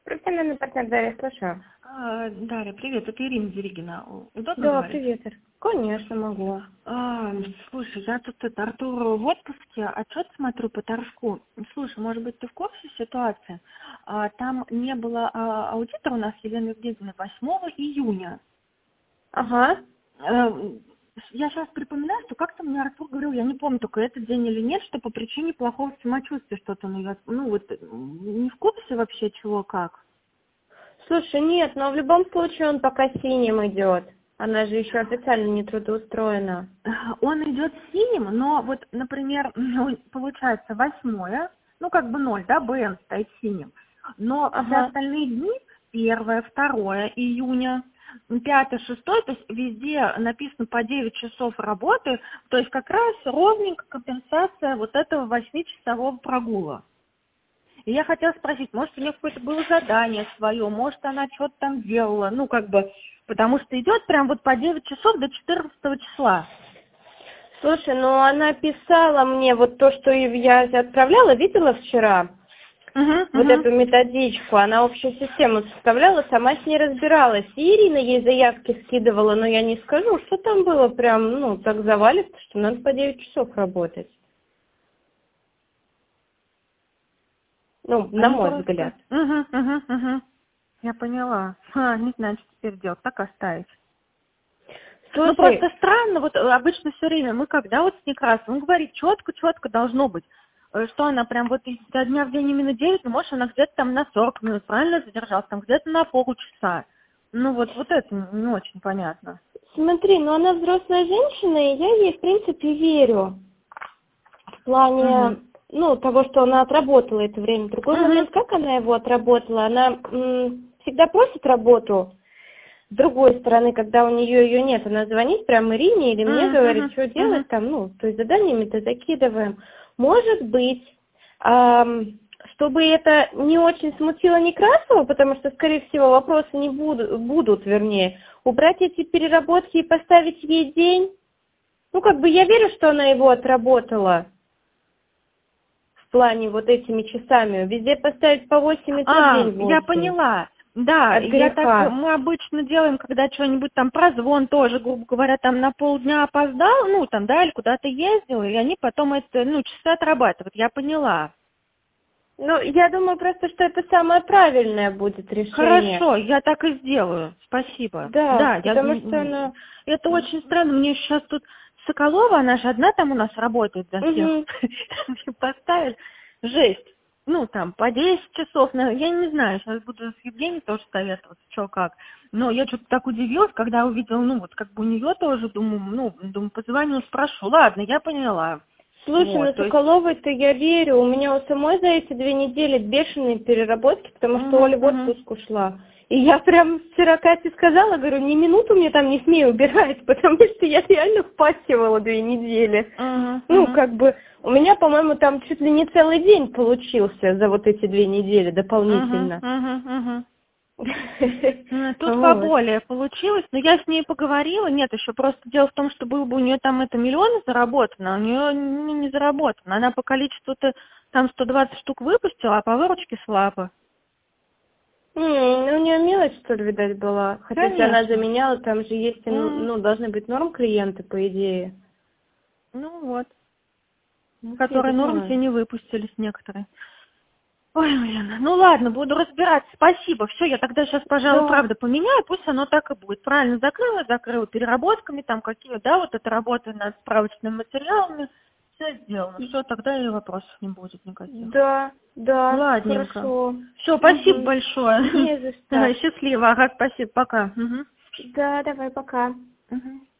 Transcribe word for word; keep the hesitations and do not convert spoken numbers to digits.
Профессиональный партнер Дарья, слушаю. А, Дарья, привет, это Ирина Зеригина. Удобно Да, говорить? привет, Ир. Конечно, могу. А, слушай, я тут это, Артур в отпуске, отчет смотрю по торжку. Слушай, может быть, ты в курсе ситуации? А, там не было а, аудитора у нас Елены Евгеньевны восьмого июня. Ага. Э, Я сейчас припоминаю, что как-то мне Артур говорил, я не помню, только этот день или нет, что по причине плохого самочувствия что-то, ну, я, ну вот, не в курсе вообще чего, как. Слушай, нет, но в любом случае он пока синим идет. Она же еще официально не трудоустроена. Он идет синим, но вот, например, ну, получается восьмое, ну как бы ноль, да, БН стоит синим. Но все Ага. остальные дни, первое, второе июня, пятое, шестое, то есть везде написано по девять часов работы, то есть как раз ровненько компенсация вот этого восьмичасового прогула. И я хотела спросить, может, у нее какое-то было задание свое, может, она что-то там делала, ну, как бы, потому что идет прям вот по девять часов до четырнадцатого числа. Слушай, ну она писала мне вот то, что я отправляла, видела вчера? Угу, Вот угу. эту методичку, она общую систему составляла, сама с ней разбиралась. И Ирина ей заявки скидывала, но я не скажу, что там было прям, ну, так завалится, что надо по девять часов работать. Ну, на Они мой просто... взгляд. Угу, угу, угу. Я поняла. А, не знаю, что теперь делать, так оставить. Ну, Слушай, просто странно, вот э, обычно все время мы когда вот с Некрасовым, он говорит, четко-четко должно быть. Э, Что она прям вот изо дня в день именно девять, ну, может, она где-то там на сорок минут, правильно задержалась, там где-то на полчаса. Ну, вот, вот это не очень понятно. смотри, ну она взрослая женщина, и я ей, в принципе, верю. В плане, Угу. ну, того, что она отработала это время. Другой Угу. момент, как она его отработала, она м, всегда просит работу. С другой стороны, когда у нее ее нет, она звонит прямо Ирине или мне говорит, Угу. что Угу. делать там, ну, то есть заданиями-то закидываем. Может быть, ам, чтобы это не очень смутило Некрасова, потому что, скорее всего, вопросы не будут, будут, вернее, убрать эти переработки и поставить ей день. Ну, как бы я верю, что она его отработала в плане вот этими часами. Везде поставить по восемь и тот А, день я восемь. поняла. Да, От я так, греха. мы обычно делаем, когда что-нибудь там прозвон тоже, грубо говоря, там на полдня опоздал, ну там, да, или куда-то ездил, и они потом это, ну, часы отрабатывают, я поняла. Ну, я думаю просто, что это самое правильное будет решение. Хорошо, я так и сделаю, спасибо. Да, Да, я, потому что она... это очень странно, мне сейчас тут Соколова, она же одна там у нас работает за всех, Угу. поставили, жесть. Ну, там, по десять часов, на- я не знаю, сейчас буду с Евгенией тоже советоваться, что как. Но я что-то так удивилась, когда увидела, ну, вот как бы у нее тоже, думаю, ну, думаю, позвоню, спрошу. Ладно, я поняла. Слушай, Вот, на то есть... Соколовой-то я верю. У меня у самой за эти две недели бешеные переработки, потому что Угу, Оля в угу, отпуск ушла. И я прям вчера Кате сказала, говорю, ни минуту мне там не смею убирать, потому что я реально впахивала две недели. угу, Ну, угу. как бы, у меня, по-моему, там чуть ли не целый день получился за вот эти две недели Угу, дополнительно. угу, угу. Тут Вот. поболее получилось, но я с ней поговорила, нет, еще просто дело в том, что был бы у нее там это миллион заработано, а у нее ну, не заработано, она по количеству-то там сто двадцать штук выпустила, а по выручке слабо. М, ну, у нее мелочь, что ли, видать, была. Хотя если она Конечно. заменяла, там же есть, ну, М, ну, должны быть норм клиенты, по идее. Ну вот, Ну, фиг которые норм те знает. не выпустились некоторые. Ой, блин, ну ладно, буду разбираться, спасибо. Все, я тогда сейчас, пожалуй, Да. правда поменяю, пусть оно так и будет. Правильно закрыла, закрыла переработками, там какие, да, вот это работа над справочными материалами, все сделано. Все, тогда и вопросов не будет никаких. Да, да, Ладненько. хорошо. Все, спасибо Угу. большое. Не за что. Счастливо, ага, спасибо, пока. Мгм. Да, давай, пока. Мгм.